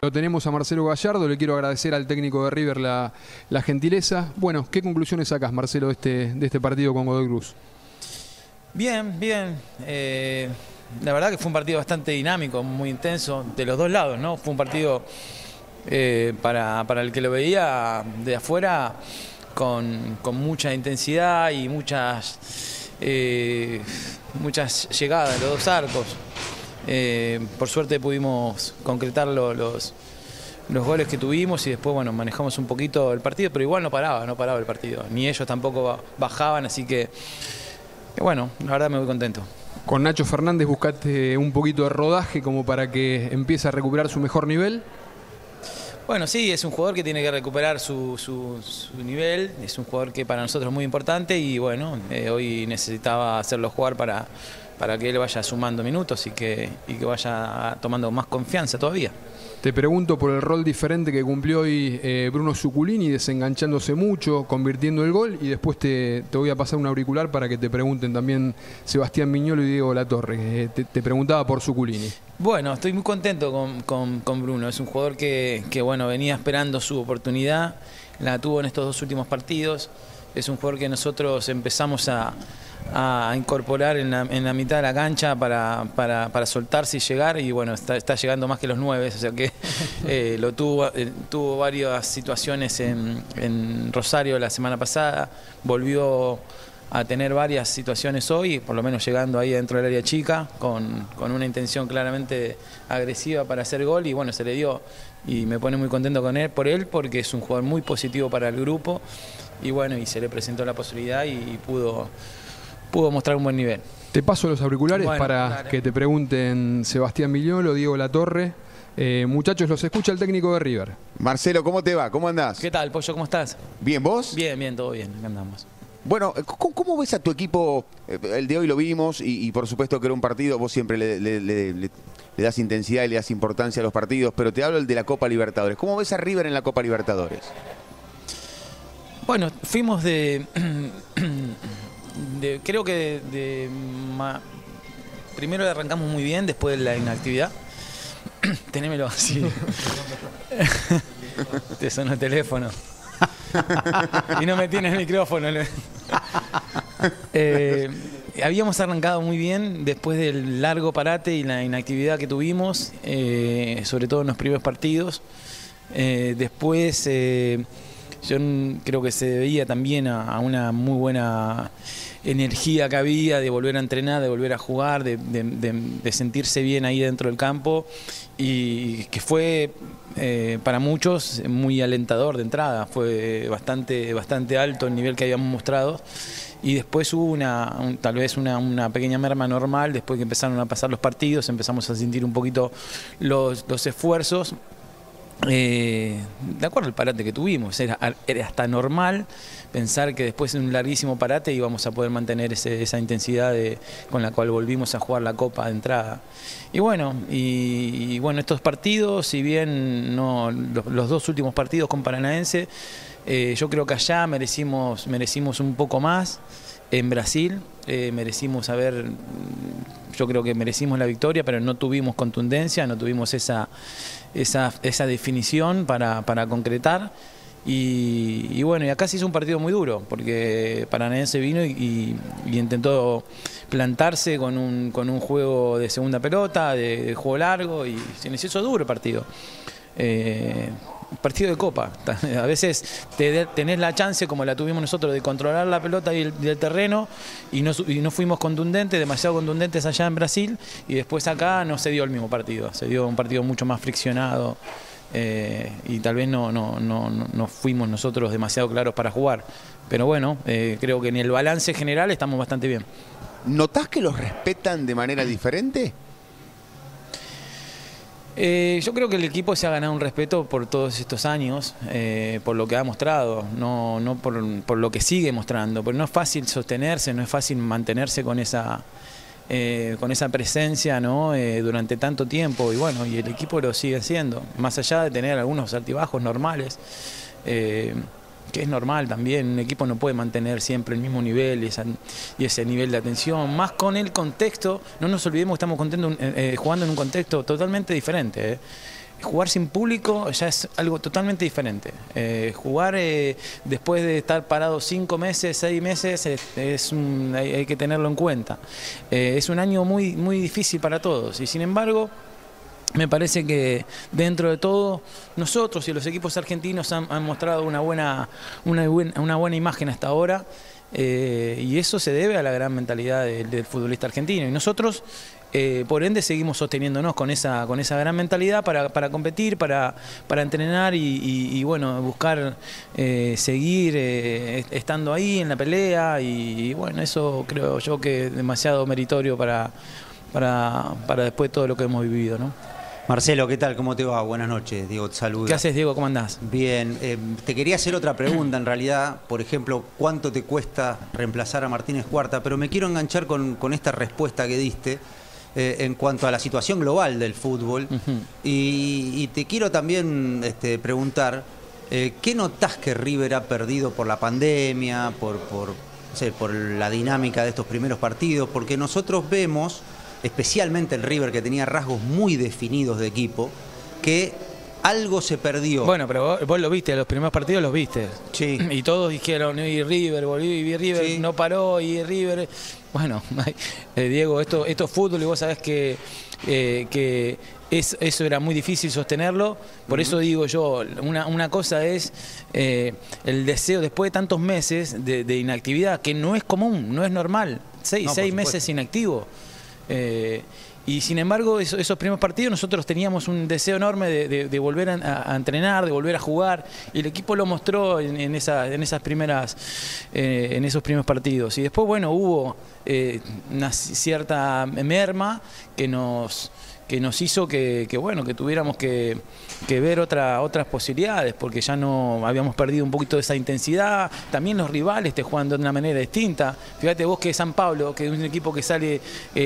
Lo tenemos a Marcelo Gallardo, le quiero agradecer al técnico de River la gentileza. Bueno, ¿qué conclusiones sacas, Marcelo, de este partido con Godoy Cruz? Bien, bien. La verdad que fue un partido bastante dinámico, muy intenso, de los dos lados, ¿no? Fue un partido para el que lo veía de afuera con mucha intensidad y muchas llegadas de los dos arcos. Por suerte pudimos concretar los goles que tuvimos y después, bueno, manejamos un poquito el partido, pero igual no paraba el partido. Ni ellos tampoco bajaban, así que bueno, la verdad me voy contento. Con Nacho Fernández buscaste un poquito de rodaje como para que empiece a recuperar su mejor nivel. Bueno, sí, es un jugador que tiene que recuperar su nivel, es un jugador que para nosotros es muy importante y bueno, hoy necesitaba hacerlo jugar para que él vaya sumando minutos y que vaya tomando más confianza todavía. Te pregunto por el rol diferente que cumplió hoy Bruno Zuculini, desenganchándose mucho, convirtiendo el gol, y después te voy a pasar un auricular para que te pregunten también Sebastián Miñolo y Diego Latorre. Te preguntaba por Zuculini. Bueno, estoy muy contento con Bruno, es un jugador que bueno, venía esperando su oportunidad, la tuvo en estos dos últimos partidos, es un jugador que nosotros empezamos a incorporar en la mitad de la cancha para soltarse y llegar, y bueno, está llegando más que los 9, o sea que tuvo varias situaciones en Rosario la semana pasada, volvió a tener varias situaciones hoy, por lo menos llegando ahí dentro del área chica, con una intención claramente agresiva para hacer gol, y bueno, se le dio, y me pone muy contento por él, porque es un jugador muy positivo para el grupo, y bueno, y se le presentó la posibilidad y pudo mostrar un buen nivel. Te paso los auriculares para dale. que te pregunten Sebastián Miñolo, Diego Latorre. Muchachos, los escucha el técnico de River. Marcelo, ¿cómo te va? ¿Cómo andás? ¿Qué tal, Pollo? ¿Cómo estás? ¿Bien, vos? Bien, bien, todo bien, acá andamos. Bueno, ¿cómo ves a tu equipo? El de hoy lo vimos y por supuesto que era un partido, vos siempre le das intensidad y le das importancia a los partidos, pero te hablo el de la Copa Libertadores. ¿Cómo ves a River en la Copa Libertadores? Bueno, fuimos creo que primero arrancamos muy bien después de la inactividad. Tenémelo así. Te sonó el teléfono. Y no me tiene el micrófono. Habíamos arrancado muy bien después del largo parate y la inactividad que tuvimos, sobre todo en los primeros partidos. Después yo creo que se debía también a una muy buena energía que había de volver a entrenar, de volver a jugar, de sentirse bien ahí dentro del campo, y que fue para muchos muy alentador de entrada. Fue bastante alto el nivel que habíamos mostrado, y después hubo tal vez una pequeña merma normal después que empezaron a pasar los partidos, empezamos a sentir un poquito los esfuerzos. De acuerdo al parate que tuvimos, era hasta normal pensar que después de un larguísimo parate íbamos a poder mantener esa intensidad con la cual volvimos a jugar la Copa de entrada. Y bueno, estos partidos, si bien no los dos últimos partidos con Paranaense, yo creo que allá merecimos un poco más. En Brasil yo creo que merecimos la victoria, pero no tuvimos contundencia, no tuvimos esa definición para concretar. Y bueno, y acá se hizo un partido muy duro, porque Paranaense vino y intentó plantarse con un juego de segunda pelota, de juego largo, y se nos hizo duro el partido. Partido de Copa, a veces tenés la chance, como la tuvimos nosotros, de controlar la pelota y el terreno, y no fuimos contundentes, demasiado contundentes allá en Brasil, y después acá no se dio el mismo partido, se dio un partido mucho más friccionado, y tal vez no fuimos nosotros demasiado claros para jugar, pero bueno, creo que en el balance general estamos bastante bien. ¿Notás que los respetan de manera diferente? Yo creo que el equipo se ha ganado un respeto por todos estos años, por lo que ha mostrado, no por lo que sigue mostrando, pero no es fácil sostenerse, no es fácil mantenerse con esa presencia, ¿no? Durante tanto tiempo, y bueno, y el equipo lo sigue haciendo, más allá de tener algunos altibajos normales, que es normal también. Un equipo no puede mantener siempre el mismo nivel y ese nivel de atención, más con el contexto. No nos olvidemos que estamos jugando en un contexto totalmente diferente, jugar sin público ya es algo totalmente diferente. Jugar después de estar parado 5 meses, 6 meses, hay que tenerlo en cuenta. Es un año muy, muy difícil para todos y sin embargo me parece que dentro de todo nosotros y los equipos argentinos han mostrado una buena imagen hasta ahora. Y eso se debe a la gran mentalidad del futbolista argentino. Y nosotros, por ende, seguimos sosteniéndonos con esa gran mentalidad para competir, para entrenar y bueno, buscar seguir estando ahí en la pelea. Y bueno, eso creo yo que es demasiado meritorio para después de todo lo que hemos vivido, ¿no? Marcelo, ¿qué tal? ¿Cómo te va? Buenas noches, Diego te saluda. ¿Qué haces, Diego? ¿Cómo andás? Bien, te quería hacer otra pregunta en realidad, por ejemplo, ¿cuánto te cuesta reemplazar a Martínez Cuarta? Pero me quiero enganchar con esta respuesta que diste en cuanto a la situación global del fútbol. Y te quiero también preguntar, ¿qué notás que River ha perdido por la pandemia, por la dinámica de estos primeros partidos? Porque nosotros vemos, especialmente el River, que tenía rasgos muy definidos de equipo, que algo se perdió. Bueno, pero vos lo viste, los primeros partidos los viste. Sí. Y todos dijeron, y River, volvió, y River Sí. no paró, y River... Bueno, Diego, esto es fútbol y vos sabés que eso era muy difícil sostenerlo. Por eso digo yo, una cosa es el deseo, después de tantos meses de inactividad, que no es común, no es normal. Seis meses inactivo. Y sin embargo, esos primeros partidos nosotros teníamos un deseo enorme de volver a entrenar, de volver a jugar, y el equipo lo mostró en esos primeros partidos. Y después, bueno, hubo una cierta merma que nos hizo que tuviéramos que ver otras posibilidades, porque ya no habíamos perdido un poquito de esa intensidad. También los rivales te juegan de una manera distinta. Fíjate vos que San Pablo, que es un equipo que sale,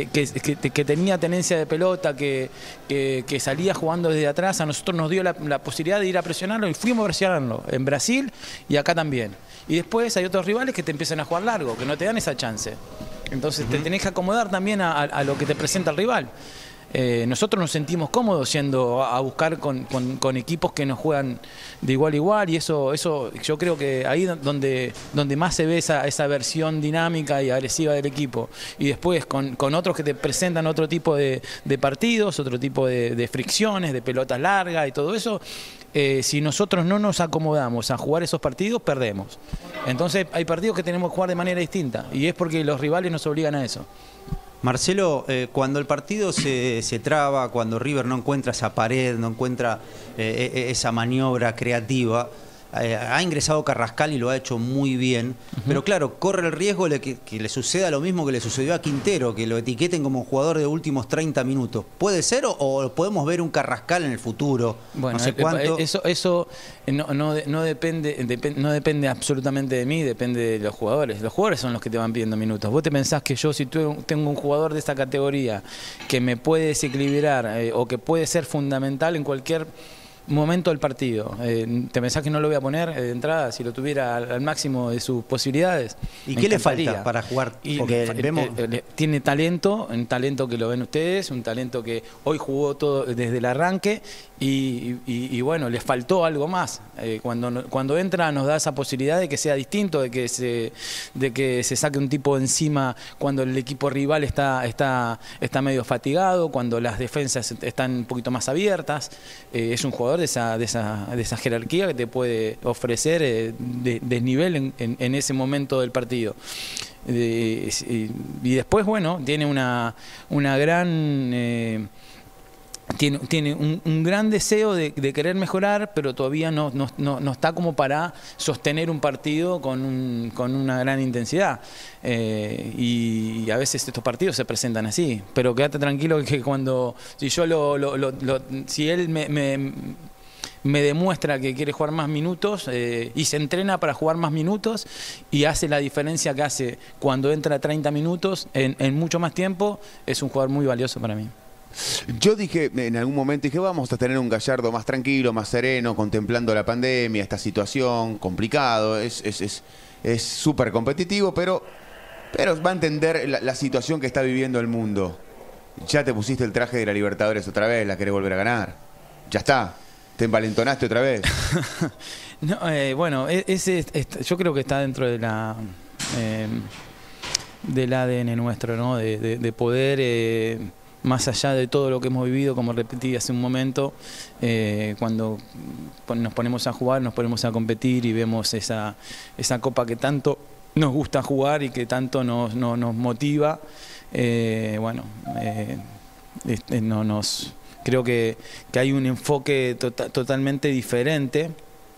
que tenía tenencia de pelota, que salía jugando desde atrás, a nosotros nos dio la posibilidad de ir a presionarlo y fuimos a presionarlo en Brasil y acá también. Y después hay otros rivales que te empiezan a jugar largo, que no te dan esa chance. Entonces te tenés que acomodar también a lo que te presenta el rival. Nosotros nos sentimos cómodos yendo a buscar con equipos que nos juegan de igual a igual, y eso yo creo que ahí donde más se ve esa versión dinámica y agresiva del equipo. Y después con otros que te presentan otro tipo de partidos, otro tipo de fricciones, de pelotas largas y todo eso. Si nosotros no nos acomodamos a jugar esos partidos, perdemos. Entonces hay partidos que tenemos que jugar de manera distinta, y es porque los rivales nos obligan a eso. Marcelo, cuando el partido se traba, cuando River no encuentra esa pared, no encuentra esa maniobra creativa, ha ingresado Carrascal y lo ha hecho muy bien, pero claro, corre el riesgo de que le suceda lo mismo que le sucedió a Quintero, que lo etiqueten como jugador de últimos 30 minutos. ¿Puede ser o podemos ver un Carrascal en el futuro? Bueno, no sé cuánto. Eso no depende absolutamente de mí, depende de los jugadores. Los jugadores son los que te van pidiendo minutos. ¿Vos te pensás que yo, si tengo un jugador de esta categoría que me puede desequilibrar o que puede ser fundamental en cualquier momento del partido, ¿te pensás que no lo voy a poner de entrada si lo tuviera al máximo de sus posibilidades? ¿Y qué le falta para jugar? Porque vemos... tiene talento, un talento que lo ven ustedes, un talento que hoy jugó todo desde el arranque y bueno, les faltó algo más. Cuando entra nos da esa posibilidad de que sea distinto, de que se saque un tipo encima cuando el equipo rival está medio fatigado, cuando las defensas están un poquito más abiertas. Es un jugador de esa jerarquía que te puede ofrecer desnivel en ese momento del partido. Y después, bueno, tiene una gran... Tiene un gran deseo de querer mejorar, pero todavía no está como para sostener un partido con una gran intensidad. Y a veces estos partidos se presentan así. Pero quédate tranquilo que si él me demuestra que quiere jugar más minutos y se entrena para jugar más minutos y hace la diferencia que hace cuando entra 30 minutos en mucho más tiempo, es un jugador muy valioso para mí. Yo dije, en algún momento vamos a tener un Gallardo más tranquilo, más sereno, contemplando la pandemia, esta situación, complicado, es súper competitivo, pero va a entender la situación que está viviendo el mundo. Ya te pusiste el traje de la Libertadores otra vez, la querés volver a ganar. Ya está. ¿Te envalentonaste otra vez? No, bueno, yo creo que está dentro de del ADN nuestro, ¿no? De poder, más allá de todo lo que hemos vivido, como repetí hace un momento, cuando nos ponemos a jugar, nos ponemos a competir y vemos esa copa que tanto nos gusta jugar y que tanto nos motiva, bueno, creo que hay un enfoque totalmente diferente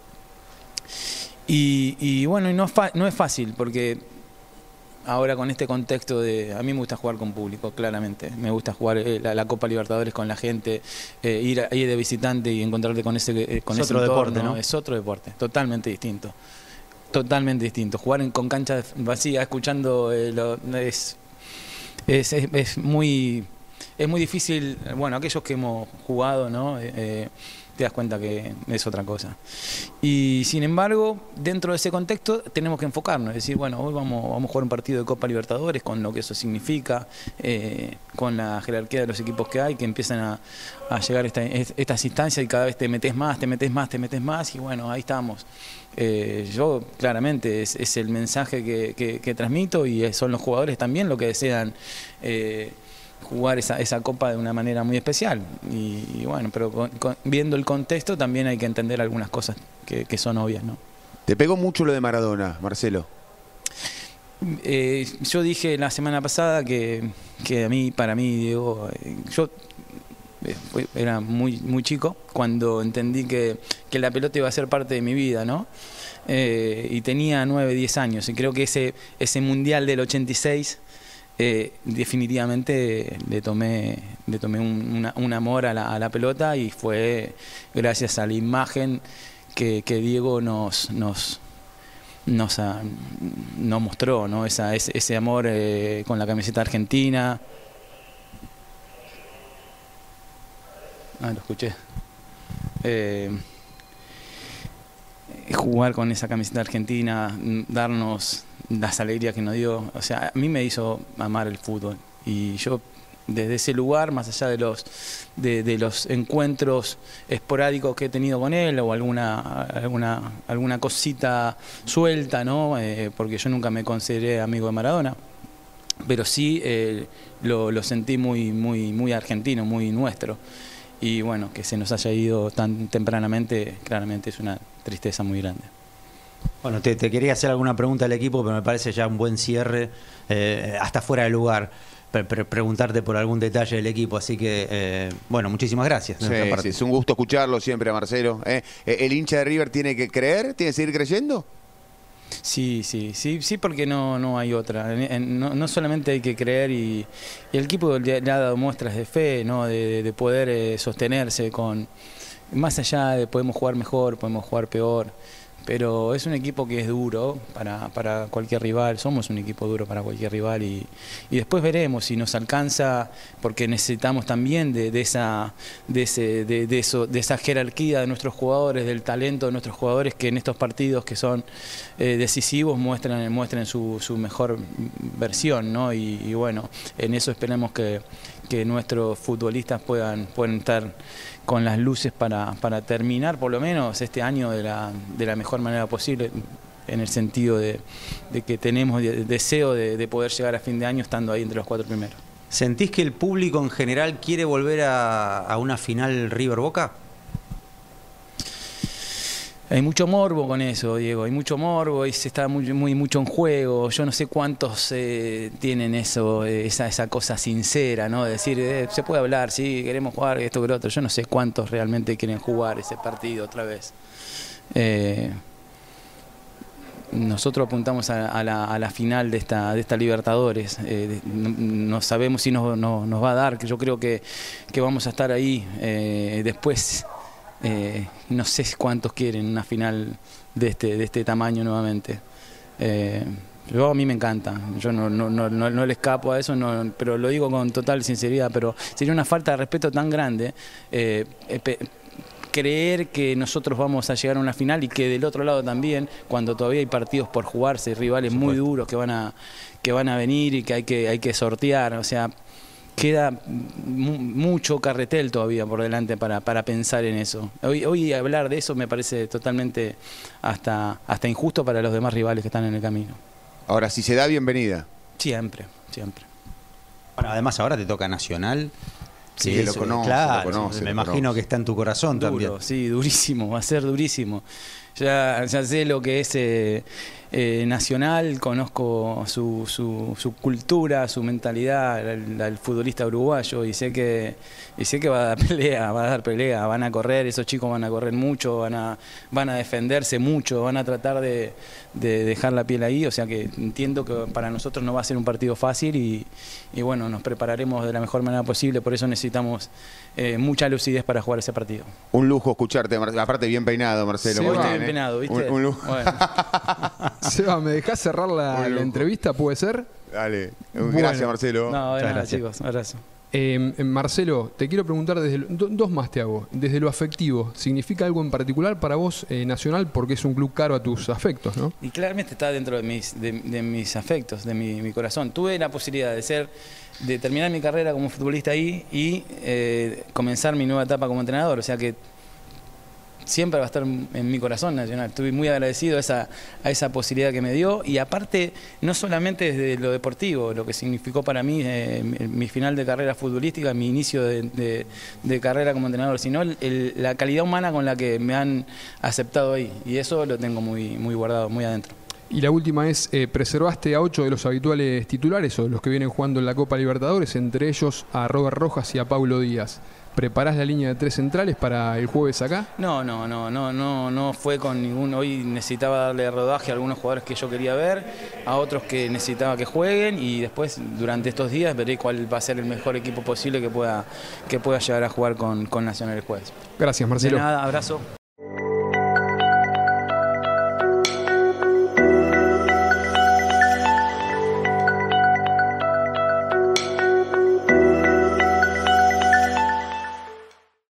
y bueno, y no es fácil porque ahora con este contexto a mí me gusta jugar con público, claramente, me gusta jugar la Copa Libertadores con la gente, ir de visitante y encontrarte con ese otro entorno, deporte, ¿no? Es otro deporte, totalmente distinto. Totalmente distinto. Jugar con canchas vacías, escuchando, es muy difícil. Bueno, aquellos que hemos jugado, ¿no? Te das cuenta que es otra cosa. Y sin embargo, dentro de ese contexto tenemos que enfocarnos, es decir, bueno, hoy vamos a jugar un partido de Copa Libertadores con lo que eso significa, con la jerarquía de los equipos que hay, que empiezan a llegar estas instancias y cada vez te metes más, y bueno, ahí estamos. Yo claramente es el mensaje que transmito y son los jugadores también lo que desean jugar esa copa de una manera muy especial y bueno, pero viendo el contexto también hay que entender algunas cosas que son obvias, ¿no? ¿Te pegó mucho lo de Maradona, Marcelo? Yo dije la semana pasada que para mí, Diego, yo era muy chico cuando entendí que la pelota iba a ser parte de mi vida, ¿no? Y tenía 9, 10 años y creo que ese Mundial del 86 definitivamente le tomé un amor a la pelota y fue gracias a la imagen que Diego nos mostró, ¿no? Ese amor con la camiseta argentina. Lo escuché. Jugar con esa camiseta argentina, darnos las alegrías que nos dio, o sea, a mí me hizo amar el fútbol y yo desde ese lugar, más allá de los encuentros esporádicos que he tenido con él o alguna cosita suelta, ¿no? Porque yo nunca me consideré amigo de Maradona, pero sí lo sentí muy argentino, muy nuestro. Y bueno, que se nos haya ido tan tempranamente, claramente es una tristeza muy grande. Bueno, te quería hacer alguna pregunta al equipo, pero me parece ya un buen cierre, hasta fuera de lugar, preguntarte por algún detalle del equipo, así que, bueno, muchísimas gracias. Sí, es un gusto escucharlo siempre a Marcelo. ¿El hincha de River tiene que creer? ¿Tiene que seguir creyendo? Sí, porque no hay otra. No solamente hay que creer y el equipo le ha dado muestras de fe, ¿no? de poder sostenerse más allá de podemos jugar mejor, podemos jugar peor, pero es un equipo que es duro para cualquier rival, somos un equipo duro para cualquier rival y después veremos si nos alcanza, porque necesitamos también de esa jerarquía de nuestros jugadores, del talento de nuestros jugadores que en estos partidos que son decisivos muestren su mejor versión, ¿no? Y bueno, en eso esperemos que nuestros futbolistas puedan estar con las luces para terminar por lo menos este año de la mejor manera posible, en el sentido de que tenemos deseo de poder llegar a fin de año estando ahí entre los 4 primeros. ¿Sentís que el público en general quiere volver a una final River-Boca? Hay mucho morbo con eso, Diego, hay mucho morbo y se está mucho en juego. Yo no sé cuántos tienen esa cosa sincera, ¿no? De decir, se puede hablar, sí, queremos jugar esto que lo otro. Yo no sé cuántos realmente quieren jugar ese partido otra vez. Nosotros apuntamos a la final de esta Libertadores. No sabemos si nos va a dar, que yo creo que vamos a estar ahí después. No sé cuántos quieren una final de este tamaño nuevamente. A mí me encanta, yo no le escapo a eso, pero lo digo con total sinceridad, pero sería una falta de respeto tan grande creer que nosotros vamos a llegar a una final y que del otro lado también, cuando todavía hay partidos por jugarse, rivales muy duros que van a venir y que hay que sortear, o sea, queda mucho carretel todavía por delante para pensar en eso. Hoy hablar de eso me parece totalmente hasta injusto para los demás rivales que están en el camino. Ahora, si se da, bienvenida. Siempre, siempre. Bueno, además ahora te toca Nacional. Sí, Que lo eso, conoce, claro, lo conoce, me lo imagino conoce. que está en tu corazón Duro, también. sí, durísimo, va a ser durísimo. Ya sé lo que es Nacional, conozco su cultura, su mentalidad, el futbolista uruguayo, y sé que va a dar pelea, van a correr, esos chicos van a correr mucho, van a defenderse mucho, van a tratar de dejar la piel ahí, o sea que entiendo que para nosotros no va a ser un partido fácil y bueno, nos prepararemos de la mejor manera posible, por eso necesitamos mucha lucidez para jugar ese partido. Un lujo escucharte, aparte bien peinado, Marcelo. Sí, muy va. bien, Bien peinado, ¿viste? Un lujo. Bueno. Seba, ¿me dejás cerrar la lujo. entrevista? ¿Puede ser? Dale. Bueno. Gracias, Marcelo. No, de nada, gracias. chicos, abrazo. Marcelo, te quiero preguntar, dos más te hago. Desde lo afectivo, ¿significa algo en particular para vos Nacional? Porque es un club caro a tus afectos, ¿no? Y claramente está dentro de mis afectos, de mi corazón. Tuve la posibilidad de terminar mi carrera como futbolista ahí y comenzar mi nueva etapa como entrenador. O sea que siempre va a estar en mi corazón Nacional. Estuve muy agradecido a esa posibilidad que me dio y aparte, no solamente desde lo deportivo, lo que significó para mí mi final de carrera futbolística, mi inicio de carrera como entrenador, sino la calidad humana con la que me han aceptado ahí y eso lo tengo muy, muy guardado, muy adentro. Y la última es, preservaste a 8 de los habituales titulares o los que vienen jugando en la Copa Libertadores, entre ellos a Robert Rojas y a Paulo Díaz. ¿Preparás la línea de 3 centrales para el jueves acá? No fue con ningún. Hoy necesitaba darle rodaje a algunos jugadores que yo quería ver, a otros que necesitaba que jueguen y después durante estos días veré cuál va a ser el mejor equipo posible que pueda llegar a jugar con Nacional el jueves. Gracias, De Marcelo. nada, abrazo.